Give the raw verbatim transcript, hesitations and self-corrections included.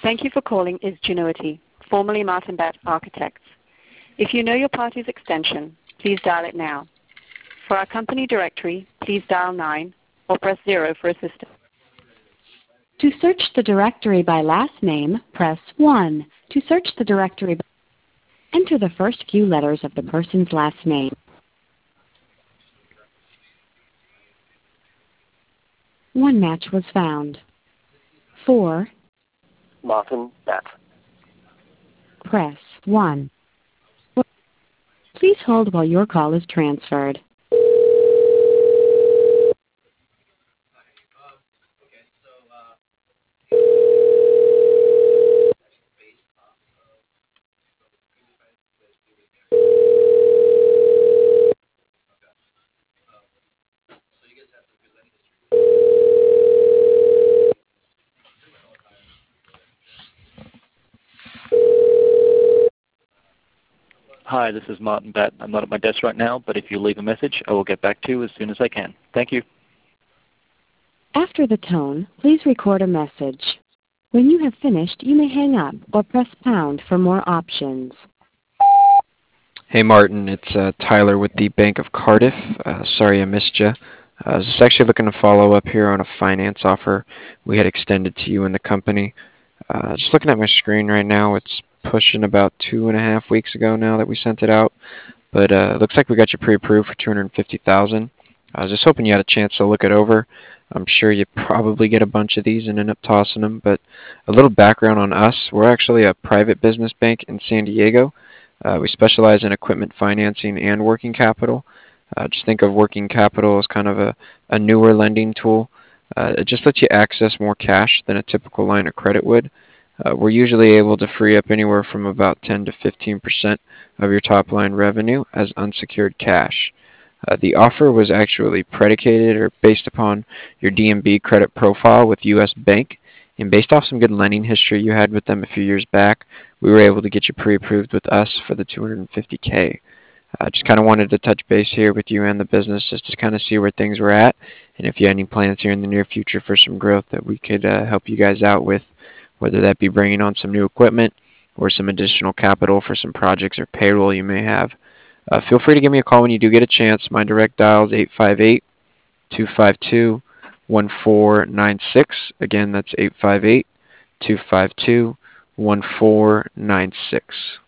Thank you for calling Isgenuity, formerly Martin Batt Architects. If you know your party's extension, please dial it now. For our company directory, please dial nine or press zero for assistance. To search the directory by last name, press one. To search the directory, enter the first few letters of the person's last name. One match was found. For Martin Batt. Press one. Please hold while your call is transferred. Hi, this is Martin Batt. I'm not at my desk right now, but if you leave a message, I will get back to you as soon as I can. Thank you. After the tone, please record a message. When you have finished, you may hang up or press pound for more options. Hey Martin, it's uh, Tyler with the Bank of Cardiff. Uh, sorry I missed you. I was just actually looking to follow up here on a finance offer we had extended to you and the company. Uh, just looking at my screen right now, it's pushing about two and a half weeks ago now that we sent it out. But uh, it looks like we got you pre-approved for two hundred fifty thousand dollars. I was just hoping you had a chance to look it over. I'm sure you probably get a bunch of these and end up tossing them. But a little background on us. We're actually a private business bank in San Diego. Uh, we specialize in equipment financing and working capital. Uh, just think of working capital as kind of a, a newer lending tool. Uh, it just lets you access more cash than a typical line of credit would. Uh, we're usually able to free up anywhere from about ten to fifteen percent of your top line revenue as unsecured cash. Uh, the offer was actually predicated or based upon your D M B credit profile with U S Bank, and based off some good lending history you had with them a few years back, we were able to get you pre-approved with us for the two hundred fifty K. I uh, just kind of wanted to touch base here with you and the business just to kind of see where things were at, and if you had any plans here in the near future for some growth that we could uh, help you guys out with, whether that be bringing on some new equipment or some additional capital for some projects or payroll you may have. Uh, feel free to give me a call when you do get a chance. My direct dial is eight five eight, two five two, one four nine six. Again, that's eight five eight, two five two, one four nine six.